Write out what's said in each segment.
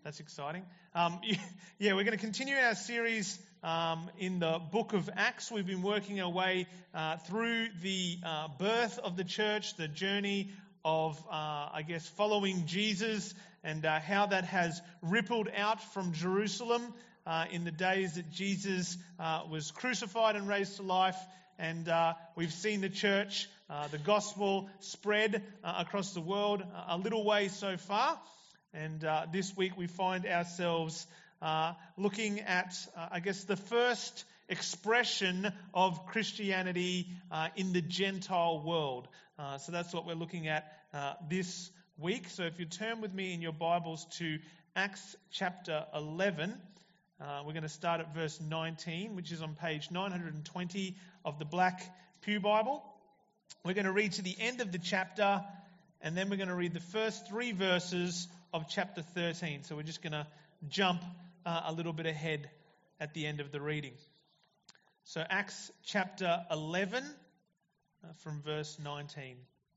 That's exciting. We're going to continue our series in the book of Acts. We've been working our way through the birth of the church, the journey of, following Jesus, and how that has rippled out from Jerusalem in the days that Jesus was crucified and raised to life. And we've seen the church, the gospel spread across the world a little way so far. And this week we find ourselves looking at, the first expression of Christianity in the Gentile world. So that's what we're looking at this week. So if you turn with me in your Bibles to Acts chapter 11, we're going to start at verse 19, which is on page 920 of the Black Pew Bible. We're going to read to the end of the chapter, and then we're going to read the first 3 verses of chapter 13. So we're just going to jump a little bit ahead at the end of the reading. So Acts chapter 11 from verse 19.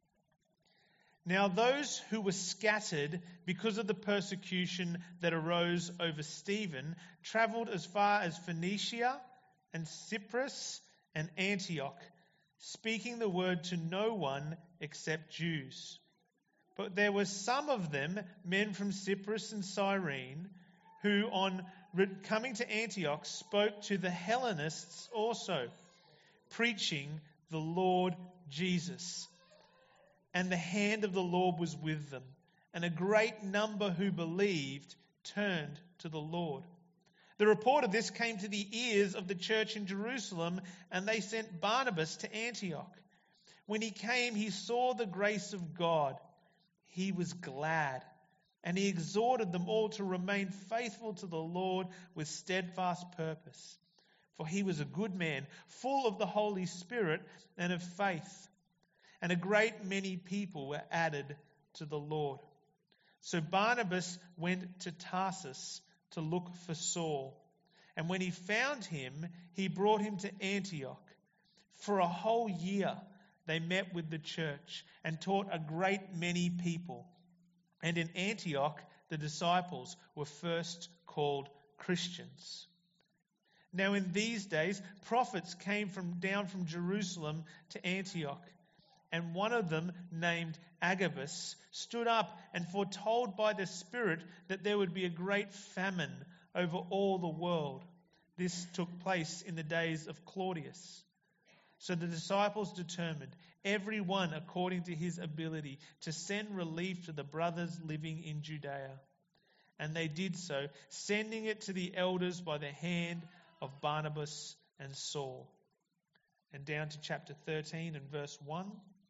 Now those who were scattered because of the persecution that arose over Stephen travelled as far as Phoenicia and Cyprus and Antioch, speaking the word to no one except Jews. But there were some of them, men from Cyprus and Cyrene, who on coming to Antioch spoke to the Hellenists also, preaching the Lord Jesus. And the hand of the Lord was with them, and a great number who believed turned to the Lord. The report of this came to the ears of the church in Jerusalem, and they sent Barnabas to Antioch. When he came, he saw the grace of God. He was glad, and he exhorted them all to remain faithful to the Lord with steadfast purpose. For he was a good man, full of the Holy Spirit and of faith. And a great many people were added to the Lord. So Barnabas went to Tarsus to look for Saul. And when he found him, he brought him to Antioch. For a whole year they met with the church and taught a great many people. And in Antioch the disciples were first called Christians. Now in these days prophets came down from Jerusalem to Antioch. And one of them, named Agabus, stood up and foretold by the Spirit that there would be a great famine over all the world. This took place in the days of Claudius. So the disciples determined, every one according to his ability, to send relief to the brothers living in Judea. And they did so, sending it to the elders by the hand of Barnabas and Saul. And down to chapter 13 and verse 1.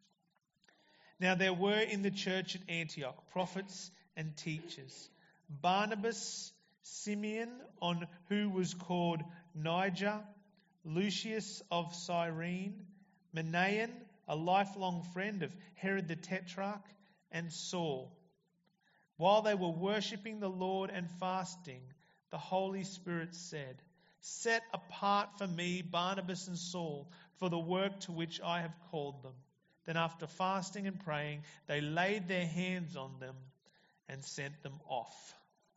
Now there were in the church at Antioch prophets and teachers. Barnabas, Simeon, on who was called Niger, Lucius of Cyrene, Manaen, a lifelong friend of Herod the Tetrarch, and Saul. While they were worshipping the Lord and fasting, the Holy Spirit said, "Set apart for me Barnabas and Saul for the work to which I have called them." Then after fasting and praying, they laid their hands on them and sent them off.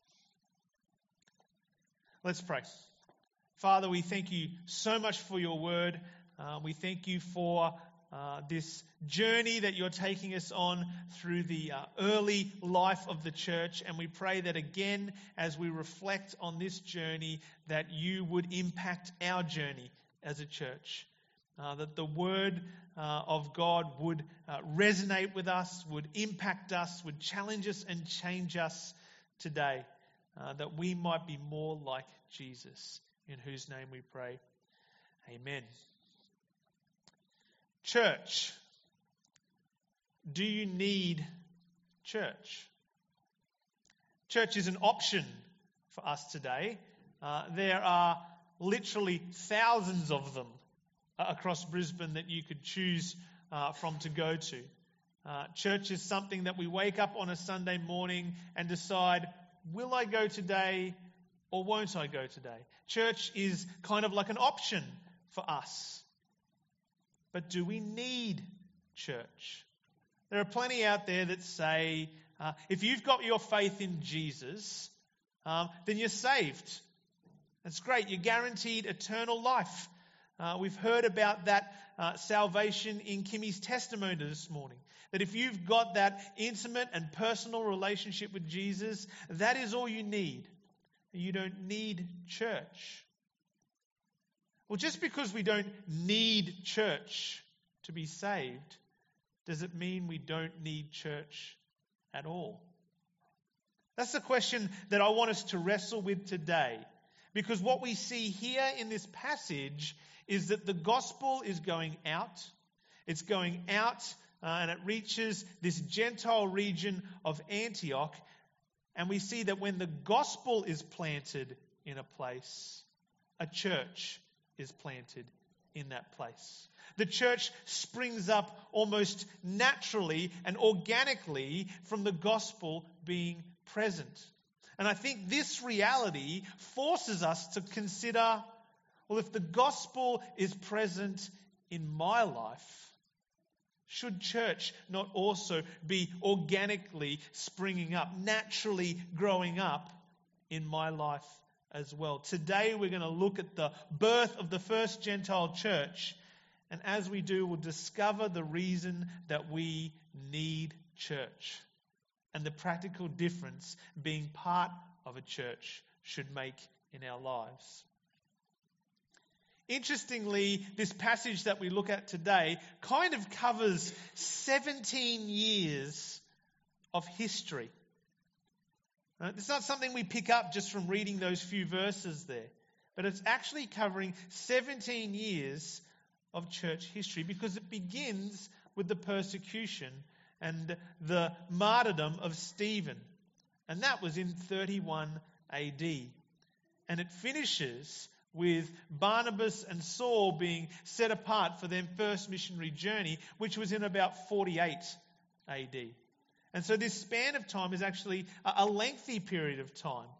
Let's pray. Father, we thank you so much for your word. We thank you for this journey that you're taking us on through the early life of the church. And we pray that again, as we reflect on this journey, that you would impact our journey as a church. That the word of God would resonate with us, would impact us, would challenge us and change us today. That we might be more like Jesus, in whose name we pray. Amen. Church. Do you need church? Church is an option for us today. There are literally thousands of them across Brisbane that you could choose from to go to. Church is something that we wake up on a Sunday morning and decide, will I go today or won't I go today? Church is kind of like an option for us. But do we need church? There are plenty out there that say, if you've got your faith in Jesus, then you're saved. That's great. You're guaranteed eternal life. We've heard about that salvation in Kimmy's testimony this morning. That if you've got that intimate and personal relationship with Jesus, that is all you need. You don't need church. Well, just because we don't need church to be saved, does it mean we don't need church at all? That's the question that I want us to wrestle with today. Because what we see here in this passage is that the gospel is going out. It's going out and it reaches this Gentile region of Antioch. And we see that when the gospel is planted in a place, a church is planted in that place. The church springs up almost naturally and organically from the gospel being present. And I think this reality forces us to consider, well, if the gospel is present in my life, should church not also be organically springing up, naturally growing up in my life as well? Today we're going to look at the birth of the first Gentile church. And as we do, we'll discover the reason that we need church and the practical difference being part of a church should make in our lives. Interestingly, this passage that we look at today kind of covers 17 years of history. It's not something we pick up just from reading those few verses there, but it's actually covering 17 years of church history because it begins with the persecution and the martyrdom of Stephen. And that was in 31 AD. And it finishes with Barnabas and Saul being set apart for their first missionary journey, which was in about 48 AD. And so this span of time is actually a lengthy period of time.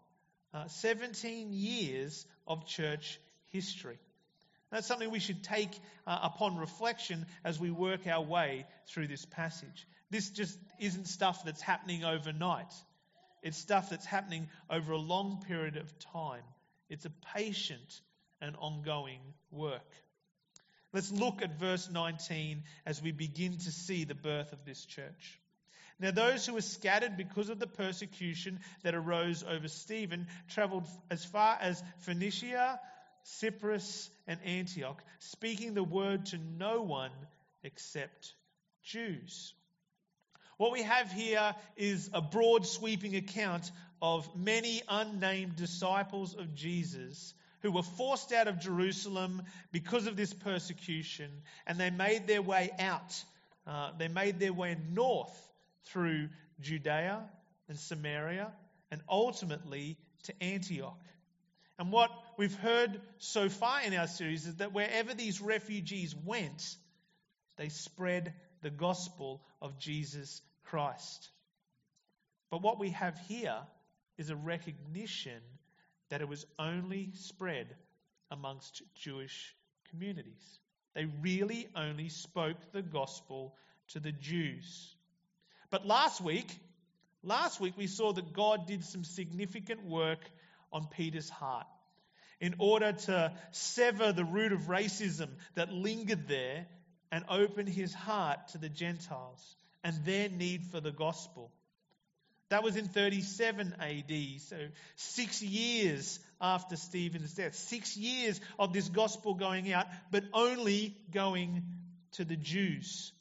17 years of church history. That's something we should take upon reflection as we work our way through this passage. This just isn't stuff that's happening overnight. It's stuff that's happening over a long period of time. It's a patient and ongoing work. Let's look at verse 19 as we begin to see the birth of this church. Now those who were scattered because of the persecution that arose over Stephen travelled as far as Phoenicia, Cyprus, and Antioch, speaking the word to no one except Jews. What we have here is a broad sweeping account of many unnamed disciples of Jesus who were forced out of Jerusalem because of this persecution, and they made their way out. They made their way north through Judea and Samaria and ultimately to Antioch. And what we've heard so far in our series is that wherever these refugees went, they spread the gospel of Jesus Christ. But what we have here is a recognition that it was only spread amongst Jewish communities. They really only spoke the gospel to the Jews. But last week we saw that God did some significant work on Peter's heart in order to sever the root of racism that lingered there and open his heart to the Gentiles and their need for the gospel. That was in 37 AD, so 6 years after Stephen's death. 6 years of this gospel going out, but only going to the Jews.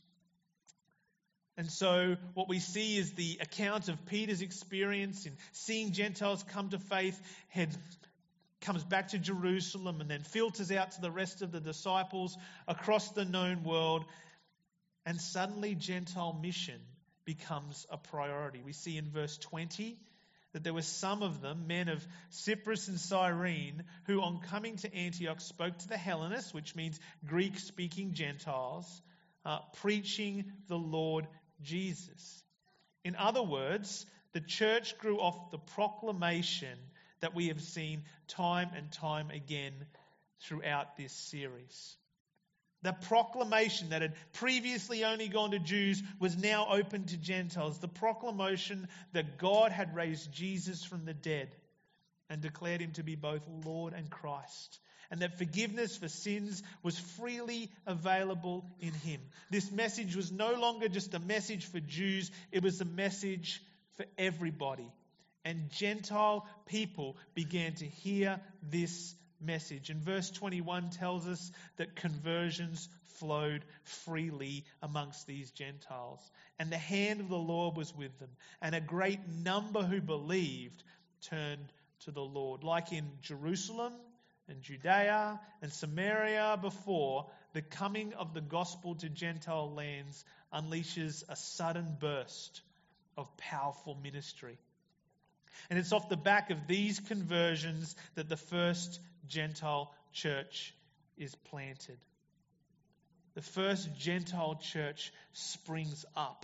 And so what we see is the account of Peter's experience in seeing Gentiles come to faith, comes back to Jerusalem and then filters out to the rest of the disciples across the known world. And suddenly Gentile mission becomes a priority. We see in verse 20 that there were some of them, men of Cyprus and Cyrene, who on coming to Antioch spoke to the Hellenists, which means Greek-speaking Gentiles, preaching the Lord Jesus. In other words, the church grew off the proclamation that we have seen time and time again throughout this series. The proclamation that had previously only gone to Jews was now open to Gentiles. The proclamation that God had raised Jesus from the dead. and declared him to be both Lord and Christ, and that forgiveness for sins was freely available in him. This message was no longer just a message for Jews, it was a message for everybody. And Gentile people began to hear this message. And verse 21 tells us that conversions flowed freely amongst these Gentiles. And the hand of the Lord was with them. And a great number who believed turned to the Lord. Like in Jerusalem and Judea and Samaria before, the coming of the gospel to Gentile lands unleashes a sudden burst of powerful ministry. And it's off the back of these conversions that the first Gentile church is planted. The first Gentile church springs up.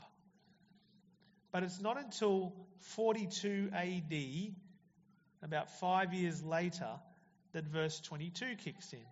But it's not until 42 AD, about 5 years later, that verse 22 kicks in.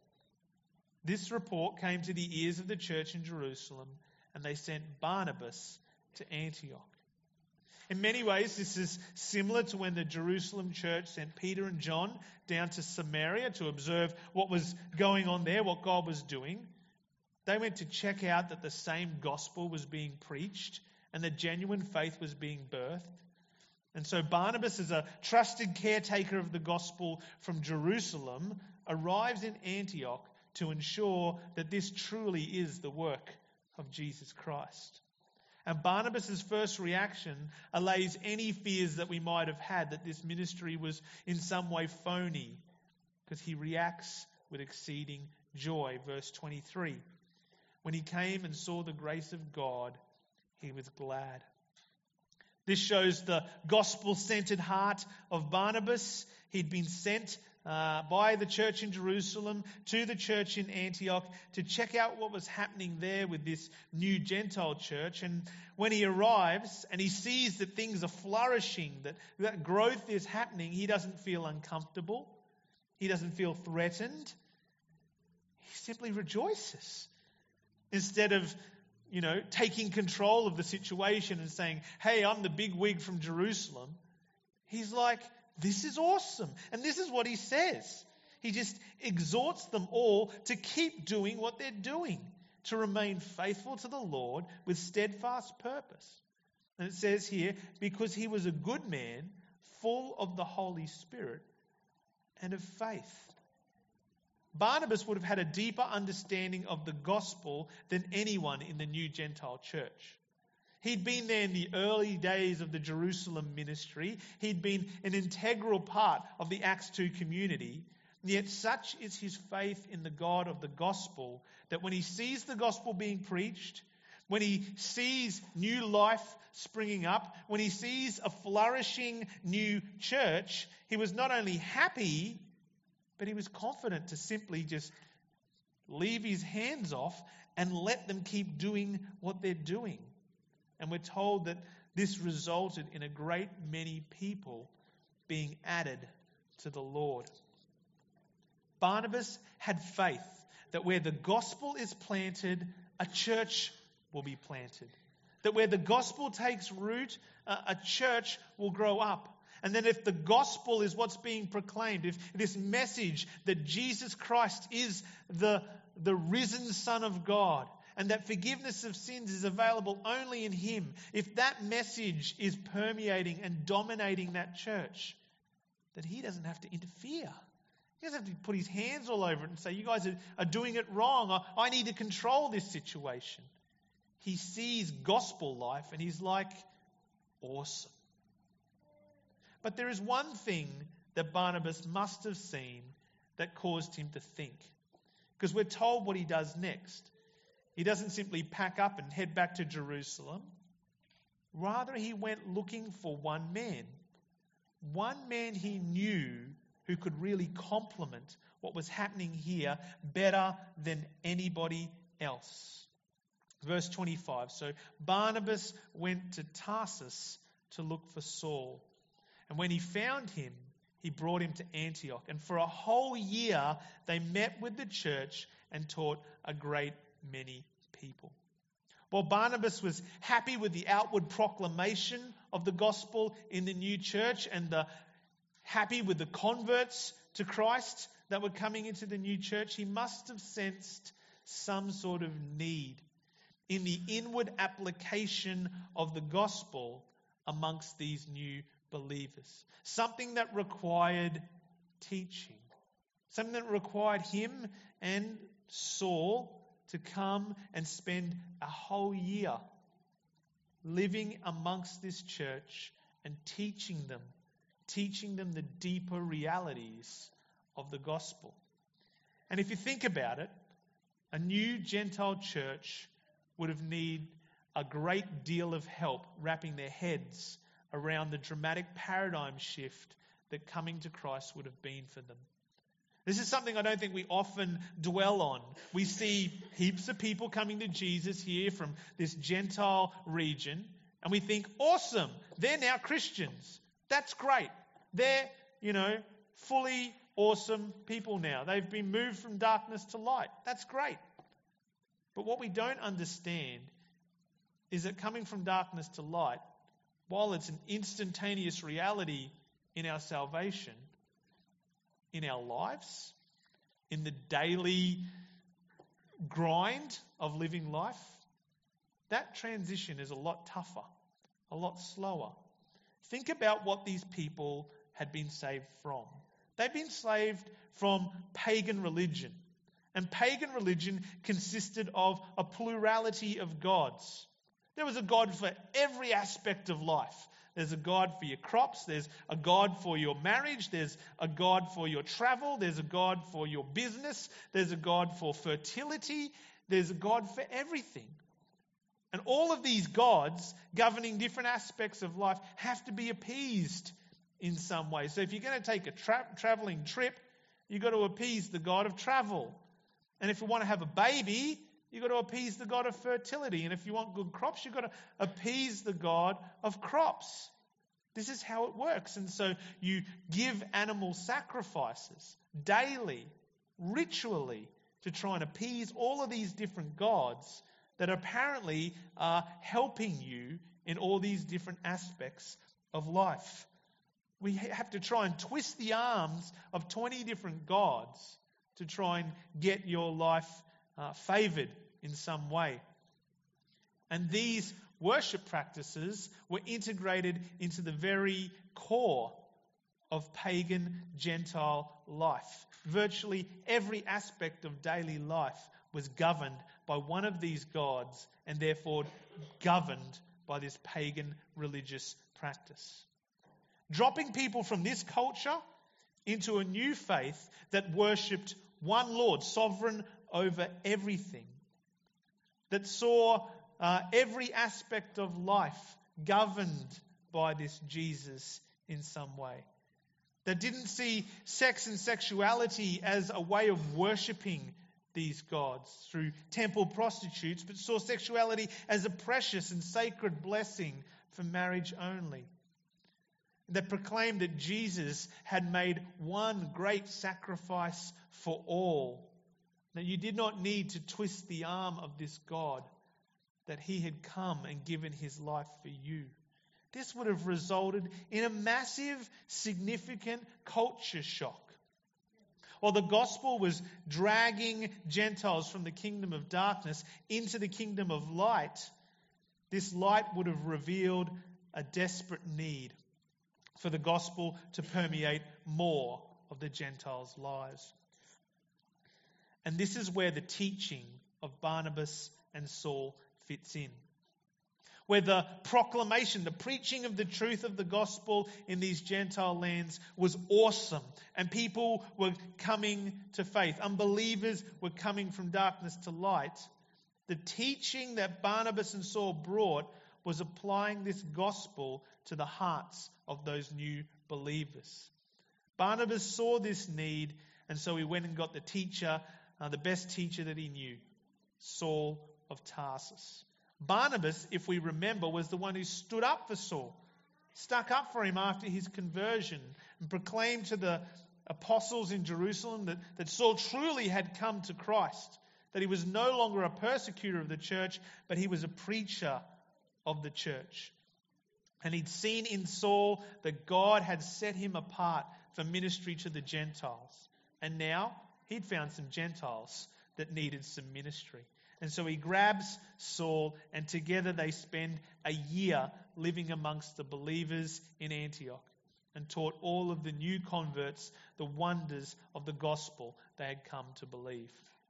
This report came to the ears of the church in Jerusalem, and they sent Barnabas to Antioch. In many ways, this is similar to when the Jerusalem church sent Peter and John down to Samaria to observe what was going on there, what God was doing. They went to check out that the same gospel was being preached and that genuine faith was being birthed. And so Barnabas, as a trusted caretaker of the gospel from Jerusalem, arrives in Antioch to ensure that this truly is the work of Jesus Christ. And Barnabas' first reaction allays any fears that we might have had that this ministry was in some way phony, because he reacts with exceeding joy. Verse 23, when he came and saw the grace of God, he was glad. This shows the gospel-centered heart of Barnabas. He'd been sent by the church in Jerusalem to the church in Antioch to check out what was happening there with this new Gentile church. And when he arrives and he sees that things are flourishing, that growth is happening, he doesn't feel uncomfortable. He doesn't feel threatened. He simply rejoices. Instead of, taking control of the situation and saying, hey, I'm the big wig from Jerusalem, he's like, this is awesome. And this is what he says. He just exhorts them all to keep doing what they're doing, to remain faithful to the Lord with steadfast purpose. And it says here, because he was a good man, full of the Holy Spirit and of faith. Barnabas would have had a deeper understanding of the gospel than anyone in the new Gentile church. He'd been there in the early days of the Jerusalem ministry. He'd been an integral part of the Acts 2 community. Yet such is his faith in the God of the gospel that when he sees the gospel being preached, when he sees new life springing up, when he sees a flourishing new church, he was not only happy, but he was confident to simply just leave his hands off and let them keep doing what they're doing. And we're told that this resulted in a great many people being added to the Lord. Barnabas had faith that where the gospel is planted, a church will be planted. That where the gospel takes root, a church will grow up. And then if the gospel is what's being proclaimed, if this message that Jesus Christ is the risen Son of God, and that forgiveness of sins is available only in him, if that message is permeating and dominating that church, that he doesn't have to interfere. He doesn't have to put his hands all over it and say, you guys are doing it wrong. I need to control this situation. He sees gospel life and he's like, awesome. But there is one thing that Barnabas must have seen that caused him to think. Because we're told what he does next. He doesn't simply pack up and head back to Jerusalem. Rather, he went looking for one man. One man he knew who could really complement what was happening here better than anybody else. Verse 25. So Barnabas went to Tarsus to look for Saul. And when he found him, he brought him to Antioch. And for a whole year, they met with the church and taught a great many people. While Barnabas was happy with the outward proclamation of the gospel in the new church and the happy with the converts to Christ that were coming into the new church. He must have sensed some sort of need in the inward application of the gospel amongst these new believers. Something that required teaching. Something that required him and Saul to come and spend a whole year living amongst this church and teaching them the deeper realities of the gospel. And if you think about it, a new Gentile church would have needed a great deal of help wrapping their heads around the dramatic paradigm shift that coming to Christ would have been for them. This is something I don't think we often dwell on. We see heaps of people coming to Jesus here from this Gentile region, and we think, awesome, they're now Christians. That's great. They're, fully awesome people now. They've been moved from darkness to light. That's great. But what we don't understand is that coming from darkness to light, while it's an instantaneous reality in our salvation, in our lives, in the daily grind of living life, that transition is a lot tougher, a lot slower. Think about what these people had been saved from. They'd been saved from pagan religion. And pagan religion consisted of a plurality of gods. There was a god for every aspect of life. There's a god for your crops. There's a god for your marriage. There's a god for your travel. There's a god for your business. There's a god for fertility. There's a god for everything. And all of these gods governing different aspects of life have to be appeased in some way. So if you're going to take a traveling trip, you've got to appease the god of travel. And if you want to have a baby, you've got to appease the god of fertility. And if you want good crops, you've got to appease the god of crops. This is how it works. And so you give animal sacrifices daily, ritually, to try and appease all of these different gods that apparently are helping you in all these different aspects of life. We have to try and twist the arms of 20 different gods to try and get your life favoured in some way. And these worship practices were integrated into the very core of pagan Gentile life. Virtually every aspect of daily life was governed by one of these gods and therefore governed by this pagan religious practice. Dropping people from this culture into a new faith that worshipped one Lord, sovereign over everything, that saw every aspect of life governed by this Jesus in some way, that didn't see sex and sexuality as a way of worshipping these gods through temple prostitutes, but saw sexuality as a precious and sacred blessing for marriage only. That proclaimed that Jesus had made one great sacrifice for all, that you did not need to twist the arm of this God, that he had come and given his life for you. This would have resulted in a massive, significant culture shock. While the gospel was dragging Gentiles from the kingdom of darkness into the kingdom of light, this light would have revealed a desperate need for the gospel to permeate more of the Gentiles' lives. And this is where the teaching of Barnabas and Saul fits in. Where the proclamation, the preaching of the truth of the gospel in these Gentile lands was awesome. And people were coming to faith. Unbelievers were coming from darkness to light. The teaching that Barnabas and Saul brought was applying this gospel to the hearts of those new believers. Barnabas saw this need, and so he went and got the teacher, the best teacher that he knew, Saul of Tarsus. Barnabas, if we remember, was the one who stood up for Saul, stuck up for him after his conversion, and proclaimed to the apostles in Jerusalem that Saul truly had come to Christ, that he was no longer a persecutor of the church, but he was a preacher of the church. And he'd seen in Saul that God had set him apart for ministry to the Gentiles. And now he'd found some Gentiles that needed some ministry. And so he grabs Saul, and together they spend a year living amongst the believers in Antioch and taught all of the new converts the wonders of the gospel they had come to believe.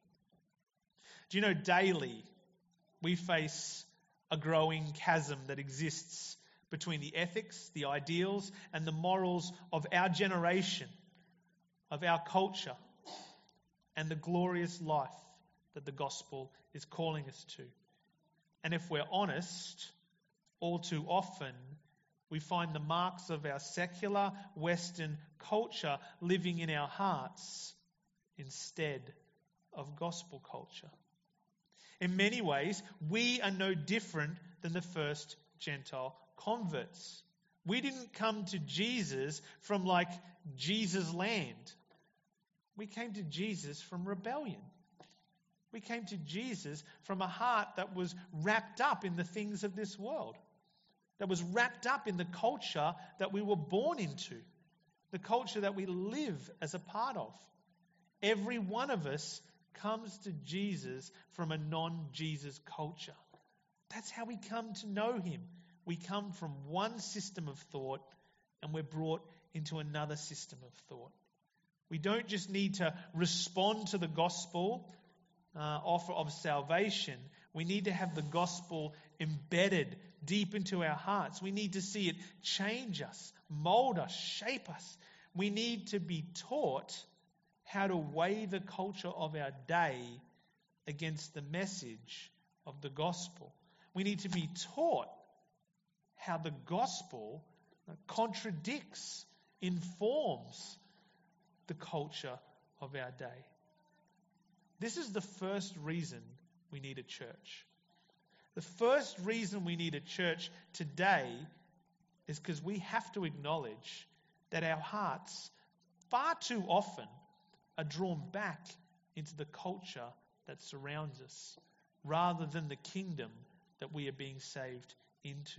Do you know, daily we face a growing chasm that exists between the ethics, the ideals, and the morals of our generation, of our culture, and the glorious life that the gospel is calling us to. And if we're honest, all too often we find the marks of our secular Western culture living in our hearts instead of gospel culture. In many ways, we are no different than the first Gentile converts. We didn't come to Jesus from like Jesus' land. We came to Jesus from rebellion. We came to Jesus from a heart that was wrapped up in the things of this world, that was wrapped up in the culture that we were born into, the culture that we live as a part of. Every one of us comes to Jesus from a non-Jesus culture. That's how we come to know him. We come from one system of thought and we're brought into another system of thought. We don't just need to respond to the gospel offer of salvation. We need to have the gospel embedded deep into our hearts. We need to see it change us, mold us, shape us. We need to be taught how to weigh the culture of our day against the message of the gospel. We need to be taught how the gospel contradicts, informs the culture of our day. This is the first reason we need a church. The first reason we need a church today is because we have to acknowledge that our hearts far too often are drawn back into the culture that surrounds us rather than the kingdom that we are being saved into.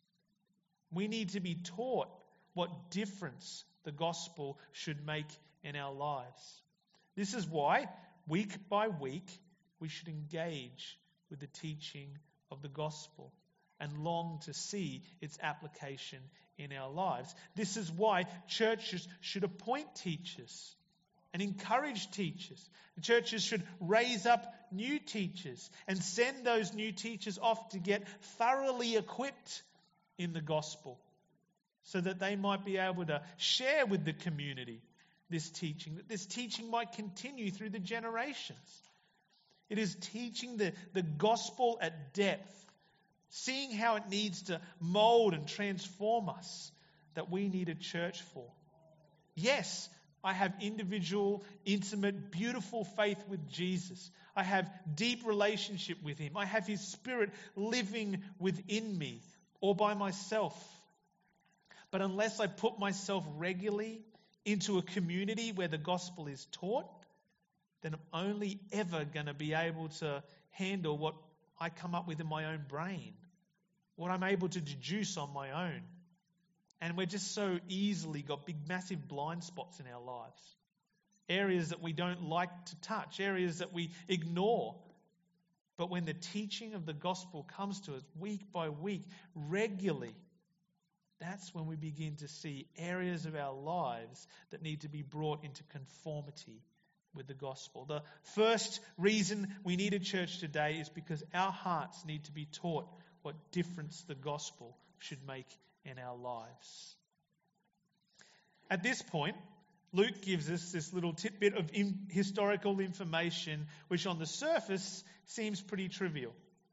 We need to be taught what difference the gospel should make in our lives. This is why, week by week, we should engage with the teaching of the gospel and long to see its application in our lives. This is why churches should appoint teachers and encourage teachers. The churches should raise up new teachers and send those new teachers off to get thoroughly equipped in the gospel so that they might be able to share with the community this teaching, that this teaching might continue through the generations. It is teaching the gospel at depth, seeing how it needs to mold and transform us, that we need a church for. Yes, I have individual, intimate, beautiful faith with Jesus. I have deep relationship with him. I have his Spirit living within me or by myself. But unless I put myself regularly into a community where the gospel is taught, then I'm only ever going to be able to handle what I come up with in my own brain, what I'm able to deduce on my own. And we're just so easily got big, massive blind spots in our lives. Areas that we don't like to touch, areas that we ignore. But when the teaching of the gospel comes to us week by week, regularly, that's when we begin to see areas of our lives that need to be brought into conformity with the gospel. The first reason we need a church today is because our hearts need to be taught what difference the gospel should make in our lives. At this point, Luke gives us this little tidbit of historical information which on the surface seems pretty trivial.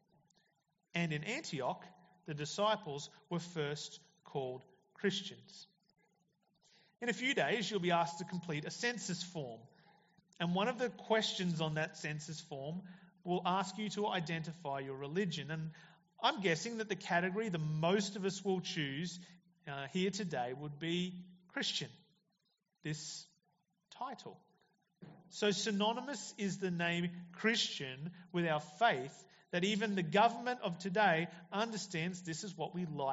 And in Antioch, the disciples were first called Christians. In a few days, you'll be asked to complete a census form. And one of the questions on that census form will ask you to identify your religion. And I'm guessing that the category the most of us will choose here today would be Christian, this title. So synonymous is the name Christian with our faith that even the government of today understands this is what we like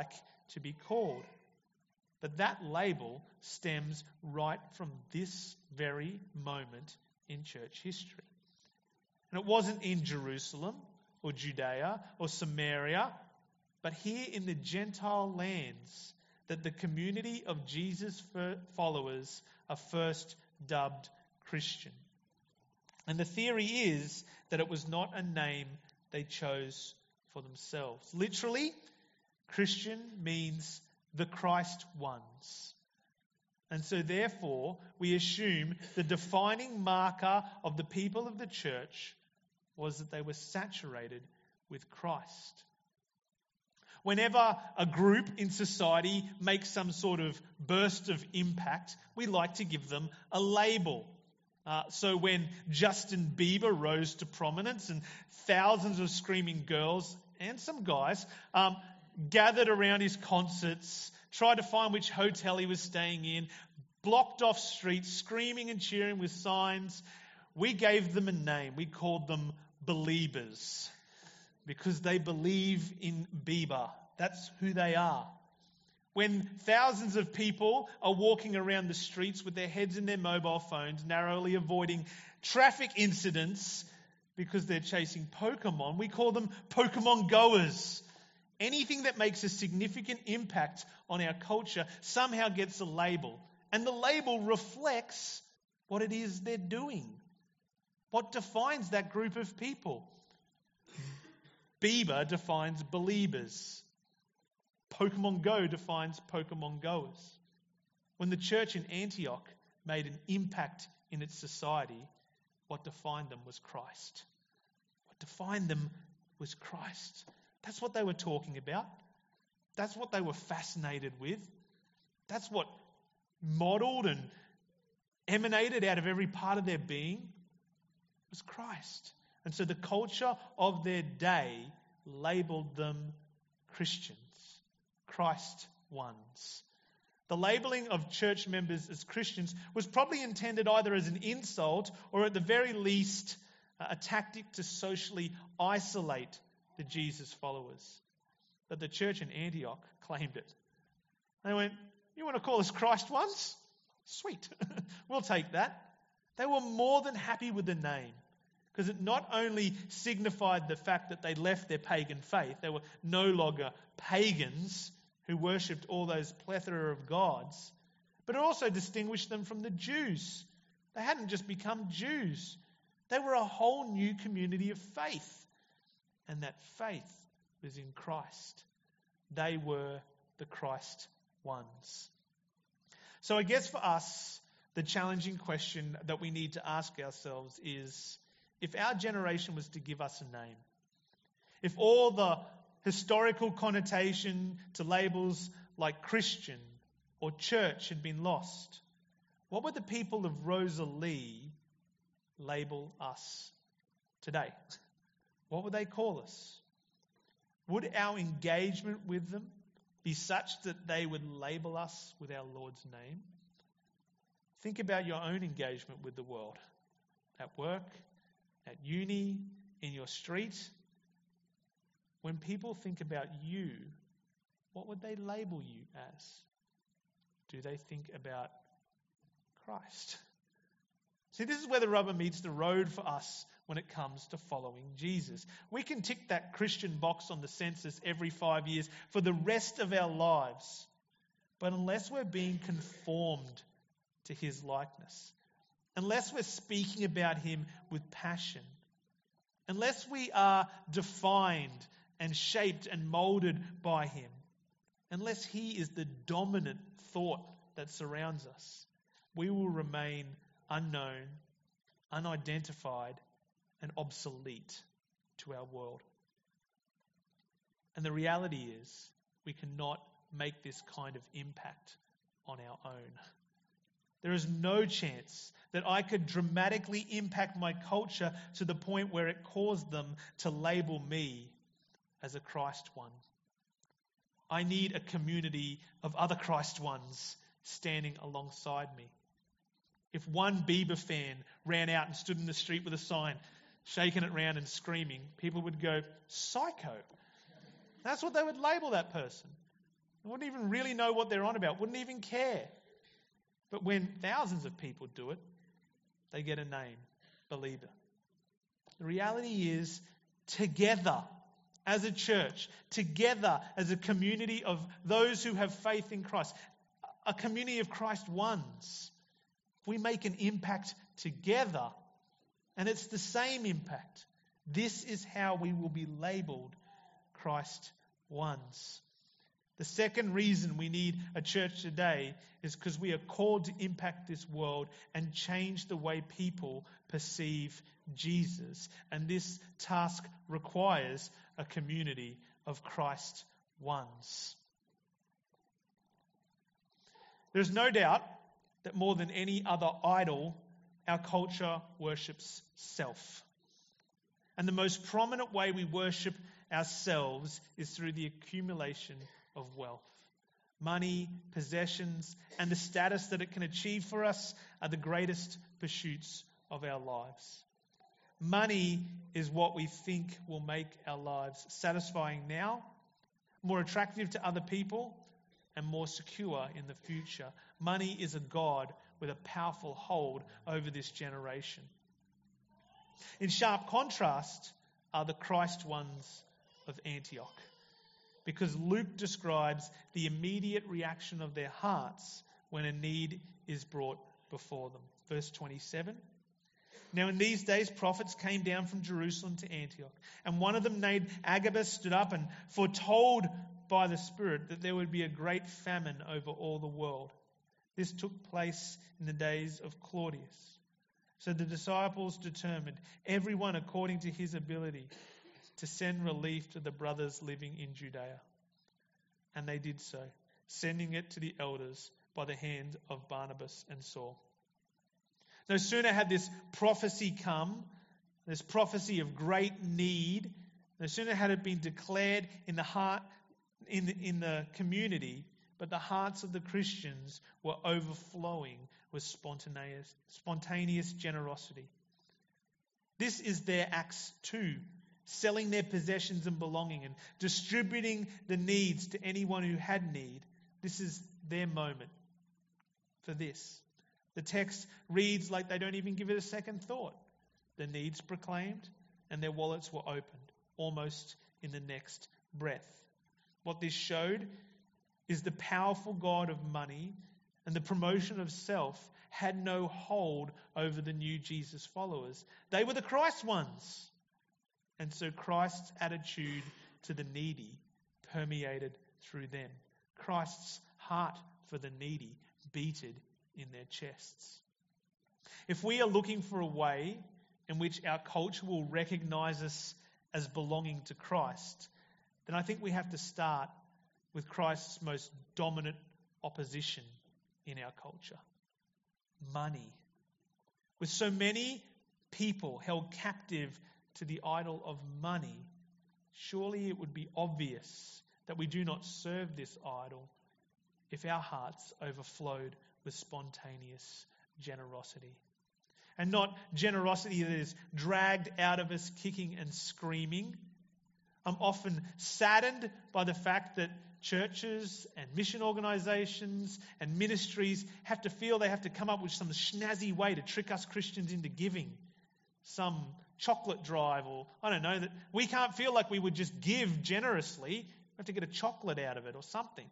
to be called. But that label stems right from this very moment in church history. And it wasn't in Jerusalem or Judea or Samaria, but here in the Gentile lands that the community of Jesus' followers are first dubbed Christian. And the theory is that it was not a name they chose for themselves. Literally, Christian means the Christ ones. And so therefore, we assume the defining marker of the people of the church was that they were saturated with Christ. Whenever a group in society makes some sort of burst of impact, we like to give them a label. So when Justin Bieber rose to prominence and thousands of screaming girls and some guys gathered around his concerts, tried to find which hotel he was staying in, blocked off streets, screaming and cheering with signs, we gave them a name. We called them Beliebers because they believe in Bieber. That's who they are. When thousands of people are walking around the streets with their heads in their mobile phones, narrowly avoiding traffic incidents because they're chasing Pokemon, we call them Pokemon goers. Anything that makes a significant impact on our culture somehow gets a label. And the label reflects what it is they're doing. What defines that group of people? Bieber defines Beliebers. Pokemon Go defines Pokemon goers. When the church in Antioch made an impact in its society, what defined them was Christ. What defined them was Christ. That's what they were talking about. That's what they were fascinated with. That's what modeled and emanated out of every part of their being was Christ. And so the culture of their day labeled them Christians, Christ ones. The labeling of church members as Christians was probably intended either as an insult or at the very least a tactic to socially isolate the Jesus followers. But the church in Antioch claimed it. They went, "You want to call us Christ ones? Sweet, we'll take that." They were more than happy with the name because it not only signified the fact that they left their pagan faith, they were no longer pagans who worshipped all those plethora of gods, but it also distinguished them from the Jews. They hadn't just become Jews. They were a whole new community of faith. And that faith was in Christ. They were the Christ ones. So I guess for us, the challenging question that we need to ask ourselves is, if our generation was to give us a name, if all the historical connotation to labels like Christian or church had been lost, what would the people of Rosalie label us today? What would they call us? Would our engagement with them be such that they would label us with our Lord's name? Think about your own engagement with the world. At work, at uni, in your street. When people think about you, what would they label you as? Do they think about Christ? See, this is where the rubber meets the road for us when it comes to following Jesus. We can tick that Christian box on the census every 5 years for the rest of our lives. But unless we're being conformed to his likeness, unless we're speaking about him with passion, unless we are defined and shaped and molded by him, unless he is the dominant thought that surrounds us, we will remain unknown, unidentified, and obsolete to our world. And the reality is, we cannot make this kind of impact on our own. There is no chance that I could dramatically impact my culture to the point where it caused them to label me as a Christ one. I need a community of other Christ ones standing alongside me. If one Bieber fan ran out and stood in the street with a sign, shaking it around and screaming, people would go, psycho. That's what they would label that person. wouldn't even really know what they're on about, wouldn't even care. But when thousands of people do it, they get a name, believer. The reality is, together as a church, together as a community of those who have faith in Christ, a community of Christ ones, we make an impact together, and it's the same impact. This is how we will be labelled Christ ones. The second reason we need a church today is because we are called to impact this world and change the way people perceive Jesus. And this task requires a community of Christ ones. There's no doubt that more than any other idol, our culture worships self. And the most prominent way we worship ourselves is through the accumulation of wealth. Money, possessions, and the status that it can achieve for us are the greatest pursuits of our lives. Money is what we think will make our lives satisfying now, more attractive to other people, and more secure in the future. Money is a god with a powerful hold over this generation. In sharp contrast are the Christ ones of Antioch, because Luke describes the immediate reaction of their hearts when a need is brought before them. Verse 27. Now in these days prophets came down from Jerusalem to Antioch, and one of them named Agabus stood up and foretold by the Spirit that there would be a great famine over all the world. This took place in the days of Claudius. So the disciples determined, everyone according to his ability, to send relief to the brothers living in Judea. And they did so, sending it to the elders by the hand of Barnabas and Saul. No sooner had this prophecy come, this prophecy of great need, no sooner had it been declared in the heart, in the community, but the hearts of the Christians were overflowing with spontaneous generosity. This is their Acts 2, selling their possessions and belonging and distributing the needs to anyone who had need. This is their moment for this. The text reads like they don't even give it a second thought. The needs proclaimed and their wallets were opened almost in the next breath. What this showed is the powerful God of money and the promotion of self had no hold over the new Jesus followers. They were the Christ ones. And so Christ's attitude to the needy permeated through them. Christ's heart for the needy beated in their chests. If we are looking for a way in which our culture will recognize us as belonging to Christ, then I think we have to start with Christ's most dominant opposition in our culture: money. With so many people held captive to the idol of money, surely it would be obvious that we do not serve this idol if our hearts overflowed with spontaneous generosity. And not generosity that is dragged out of us kicking and screaming. I'm often saddened by the fact that churches and mission organisations and ministries have to feel they have to come up with some snazzy way to trick us Christians into giving. Some chocolate drive, or I don't know, that we can't feel like we would just give generously. We have to get a chocolate out of it or something.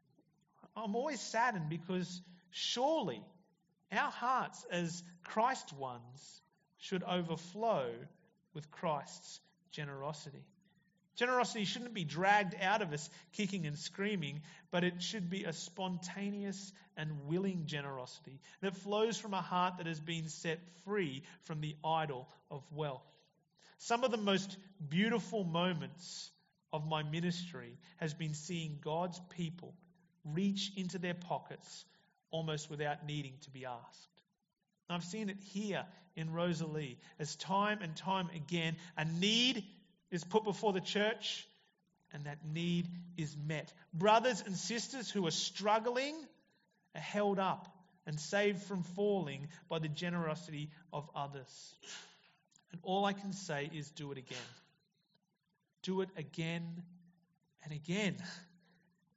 I'm always saddened because surely our hearts as Christ ones should overflow with Christ's generosity. Generosity shouldn't be dragged out of us kicking and screaming, but it should be a spontaneous and willing generosity that flows from a heart that has been set free from the idol of wealth. Some of the most beautiful moments of my ministry has been seeing God's people reach into their pockets almost without needing to be asked. And I've seen it here in Rosalie as time and time again a need is put before the church and that need is met. Brothers and sisters who are struggling are held up and saved from falling by the generosity of others. And all I can say is do it again. Do it again and again.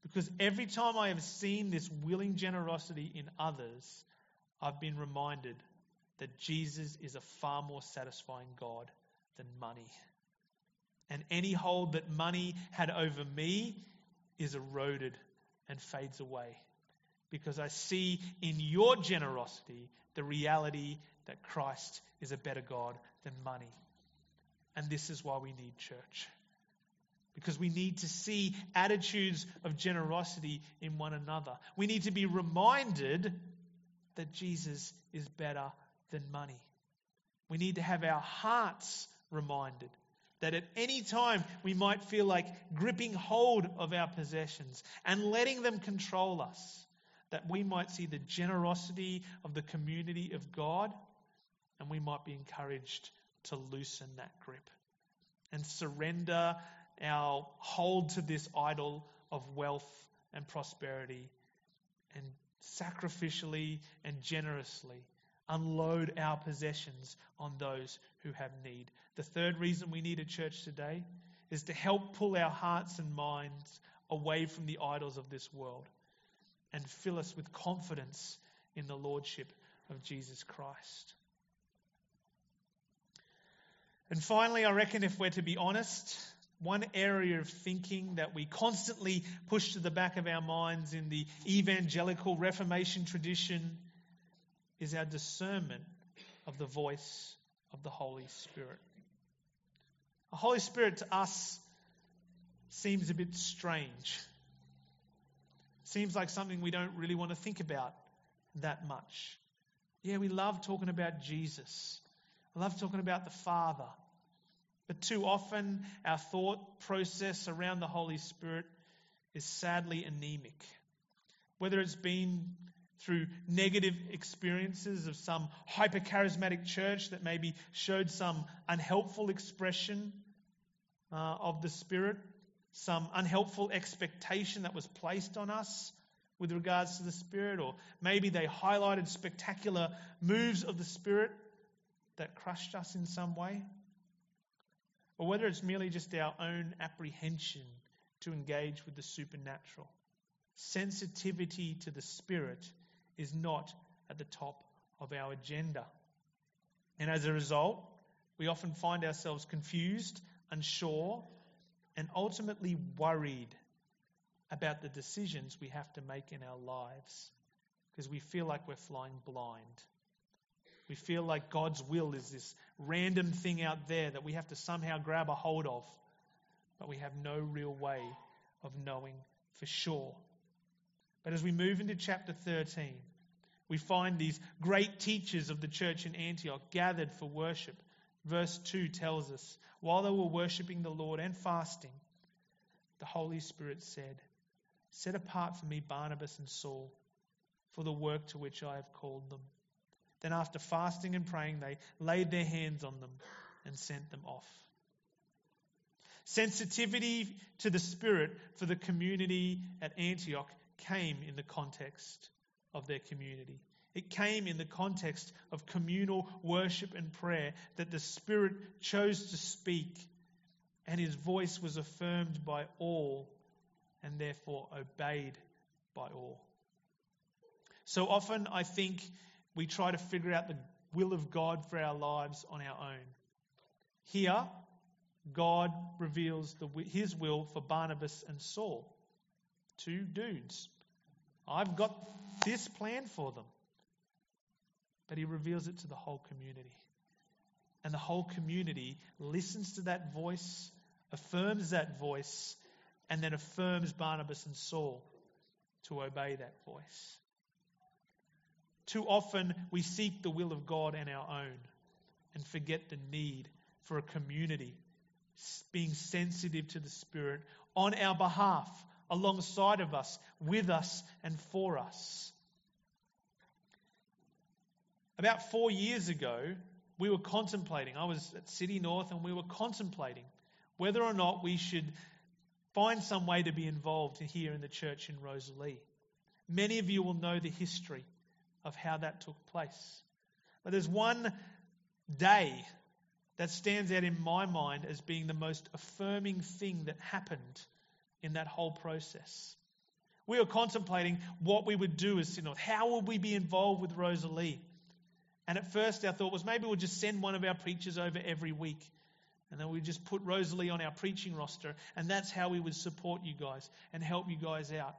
Because every time I have seen this willing generosity in others, I've been reminded that Jesus is a far more satisfying God than money. And any hold that money had over me is eroded and fades away. Because I see in your generosity the reality that Christ is a better God than money. And this is why we need church. Because we need to see attitudes of generosity in one another. We need to be reminded that Jesus is better than money. We need to have our hearts reminded that at any time we might feel like gripping hold of our possessions and letting them control us, that we might see the generosity of the community of God, and we might be encouraged to loosen that grip and surrender our hold to this idol of wealth and prosperity, and sacrificially and generously unload our possessions on those who have need. The third reason we need a church today is to help pull our hearts and minds away from the idols of this world and fill us with confidence in the lordship of Jesus Christ. And finally, I reckon if we're to be honest, one area of thinking that we constantly push to the back of our minds in the evangelical Reformation tradition is our discernment of the voice of the Holy Spirit. The Holy Spirit to us seems a bit strange. Seems like something we don't really want to think about that much. Yeah, we love talking about Jesus. I love talking about the Father. But too often our thought process around the Holy Spirit is sadly anemic. Whether it's been through negative experiences of some hyper-charismatic church that maybe showed some unhelpful expression of the Spirit, some unhelpful expectation that was placed on us with regards to the Spirit, or maybe they highlighted spectacular moves of the Spirit that crushed us in some way, or whether it's merely just our own apprehension to engage with the supernatural. Sensitivity to the Spirit is not at the top of our agenda. And as a result, we often find ourselves confused, unsure, and ultimately worried about the decisions we have to make in our lives because we feel like we're flying blind. We feel like God's will is this random thing out there that we have to somehow grab a hold of, but we have no real way of knowing for sure. But as we move into chapter 13, we find these great teachers of the church in Antioch gathered for worship. Verse 2 tells us, while they were worshipping the Lord and fasting, the Holy Spirit said, "Set apart for me Barnabas and Saul for the work to which I have called them." Then after fasting and praying, they laid their hands on them and sent them off. Sensitivity to the Spirit for the community at Antioch came in the context of their community. It came in the context of communal worship and prayer that the Spirit chose to speak, and his voice was affirmed by all and therefore obeyed by all. So often I think we try to figure out the will of God for our lives on our own. Here, God reveals his will for Barnabas and Saul, two dudes. I've got this plan for them. But he reveals it to the whole community. And the whole community listens to that voice, affirms that voice, and then affirms Barnabas and Saul to obey that voice. Too often we seek the will of God and our own and forget the need for a community being sensitive to the Spirit on our behalf, alongside of us, with us, and for us. About 4 years ago, we were contemplating, I was at City North, and we were contemplating whether or not we should find some way to be involved here in the church in Rosalie. Many of you will know the history of how that took place. But there's one day that stands out in my mind as being the most affirming thing that happened in that whole process. We were contemplating what we would do as City North. How would we be involved with Rosalie? And at first our thought was maybe we'll just send one of our preachers over every week. And then we just put Rosalie on our preaching roster. And that's how we would support you guys and help you guys out.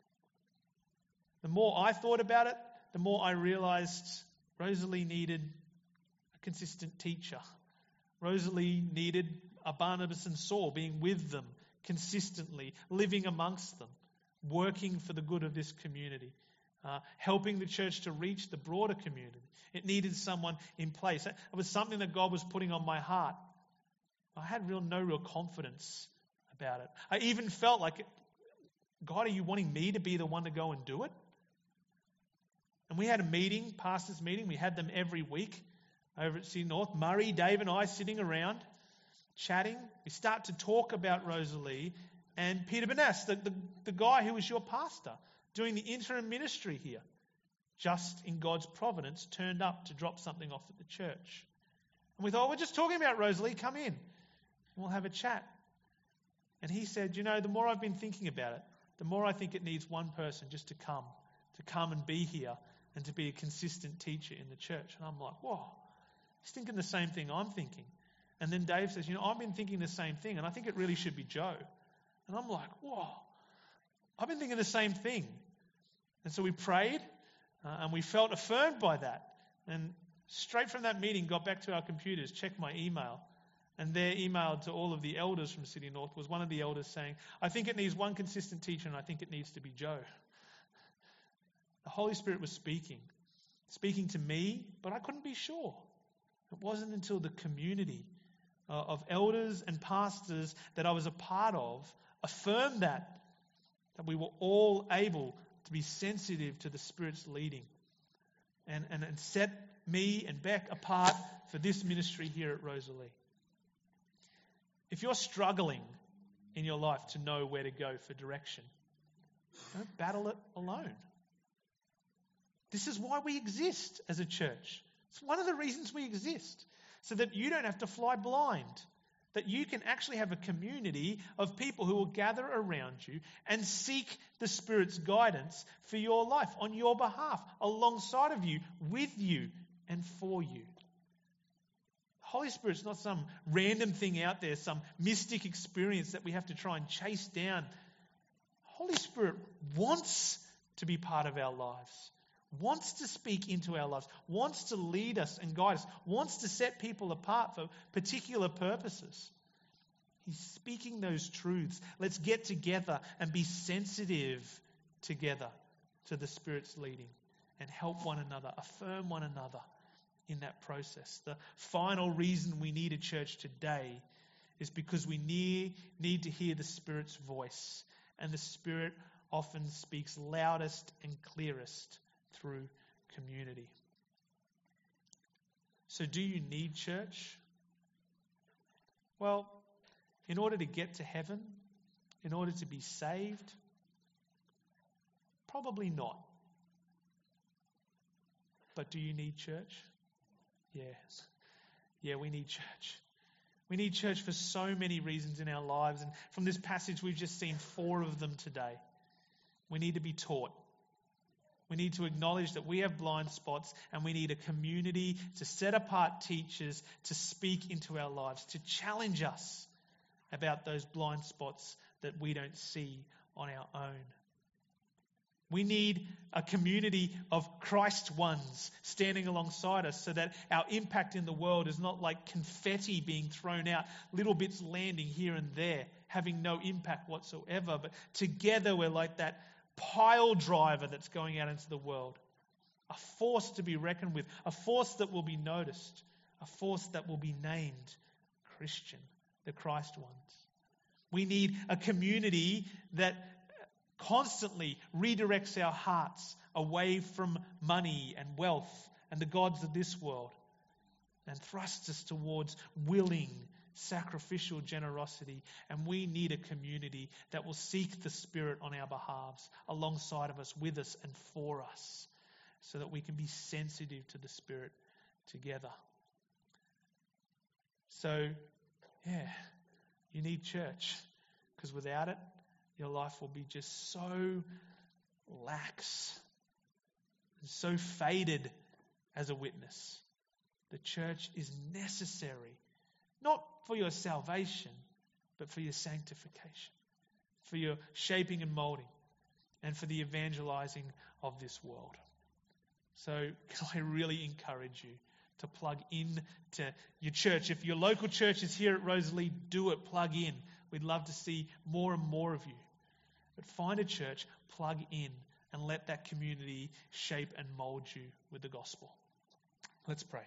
The more I thought about it, the more I realized Rosalie needed a consistent teacher. Rosalie needed a Barnabas and Saul being with them consistently, living amongst them, working for the good of this community, helping the church to reach the broader community. It needed someone in place. It was something that God was putting on my heart. I had no real confidence about it. I even felt like, God, are you wanting me to be the one to go and do it? And we had a meeting, pastors' meeting. We had them every week over at City North. Murray, Dave and I sitting around, chatting. We start to talk about Rosalie and Peter Benas, the guy who was your pastor, doing the interim ministry here, just in God's providence, turned up to drop something off at the church. And we thought, we're just talking about Rosalie, come in. We'll have a chat. And he said, the more I've been thinking about it, the more I think it needs one person just to come and be here and to be a consistent teacher in the church. And I'm like, whoa, he's thinking the same thing I'm thinking. And then Dave says, I've been thinking the same thing, and I think it really should be Joe. And I'm like, whoa, I've been thinking the same thing. And so we prayed, and we felt affirmed by that. And straight from that meeting, got back to our computers, checked my email, and their email to all of the elders from City North was one of the elders saying, I think it needs one consistent teacher, and I think it needs to be Joe. The Holy Spirit was speaking to me, but I couldn't be sure. It wasn't until the community of elders and pastors that I was a part of affirmed that we were all able to be sensitive to the Spirit's leading and set me and Beck apart for this ministry here at Rosalie. If you're struggling in your life to know where to go for direction, don't battle it alone. This is why we exist as a church. It's one of the reasons we exist, so that you don't have to fly blind, that you can actually have a community of people who will gather around you and seek the Spirit's guidance for your life, on your behalf, alongside of you, with you, and for you. The Holy Spirit's not some random thing out there, some mystic experience that we have to try and chase down. The Holy Spirit wants to be part of our lives, wants to speak into our lives, wants to lead us and guide us, wants to set people apart for particular purposes. He's speaking those truths. Let's get together and be sensitive together to the Spirit's leading and help one another, affirm one another in that process. The final reason we need a church today is because we need to hear the Spirit's voice, and the Spirit often speaks loudest and clearest through community. So do you need church? Well, in order to get to heaven, in order to be saved, probably not. But do you need church? Yes. Yeah, we need church. We need church for so many reasons in our lives. And from this passage, we've just seen 4 of them today. We need to be taught. We need to acknowledge that we have blind spots, and we need a community to set apart teachers to speak into our lives, to challenge us about those blind spots that we don't see on our own. We need a community of Christ ones standing alongside us so that our impact in the world is not like confetti being thrown out, little bits landing here and there, having no impact whatsoever. But together we're like that pile driver that's going out into the world. A force to be reckoned with, a force that will be noticed, a force that will be named Christian, the Christ ones. We need a community that constantly redirects our hearts away from money and wealth and the gods of this world and thrusts us towards willing, sacrificial generosity. And we need a community that will seek the Spirit on our behalves, alongside of us, with us and for us, so that we can be sensitive to the Spirit together. So, you need church, because without it, your life will be just so lax and so faded as a witness. The church is necessary, not for your salvation, but for your sanctification, for your shaping and molding, and for the evangelizing of this world. So I really encourage you to plug in to your church. If your local church is here at Rosalie, do it, plug in. We'd love to see more and more of you. But find a church, plug in, and let that community shape and mold you with the gospel. Let's pray.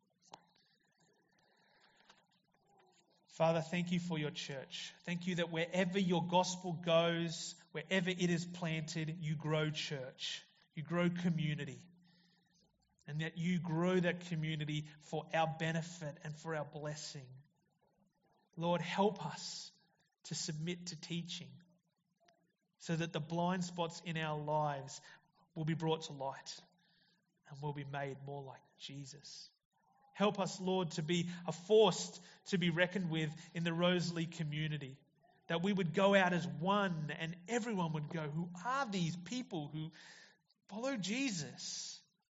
Father, thank you for your church. Thank you that wherever your gospel goes, wherever it is planted, you grow church, you grow community. And that you grow that community for our benefit and for our blessing. Lord, help us to submit to teaching so that the blind spots in our lives will be brought to light and will be made more like Jesus. Help us, Lord, to be a force to be reckoned with in the Rosalie community. That we would go out as one and everyone would go, who are these people who follow Jesus?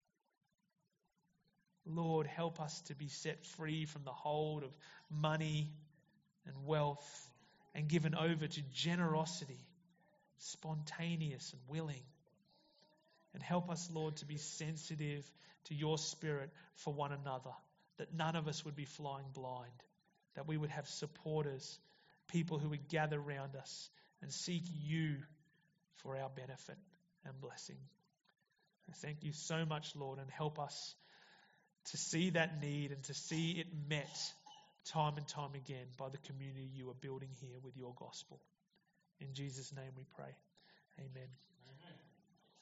Lord, help us to be set free from the hold of money and wealth and given over to generosity, spontaneous and willing. And help us, Lord, to be sensitive to your Spirit for one another, that none of us would be flying blind, that we would have supporters, people who would gather around us and seek you for our benefit and blessing. And thank you so much, Lord, and help us to see that need and to see it met time and time again by the community you are building here with your gospel. In Jesus' name we pray. Amen.